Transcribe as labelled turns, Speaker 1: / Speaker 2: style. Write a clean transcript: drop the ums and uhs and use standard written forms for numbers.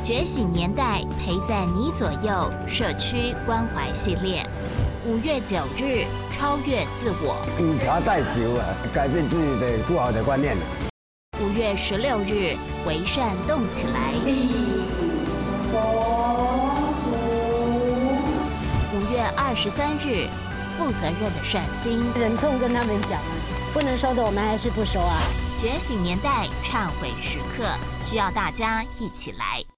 Speaker 1: 觉醒年代陪在你左右社区关怀系列，5月9日超越自我，
Speaker 2: 以茶代酒啊，改变自己的不好的观念。
Speaker 1: 5月16日为善动起来，5月23日负责任的善心，
Speaker 3: 忍痛跟他们讲啊，不能收的我们还是不收啊。
Speaker 1: 觉醒年代忏悔时刻，需要大家一起来。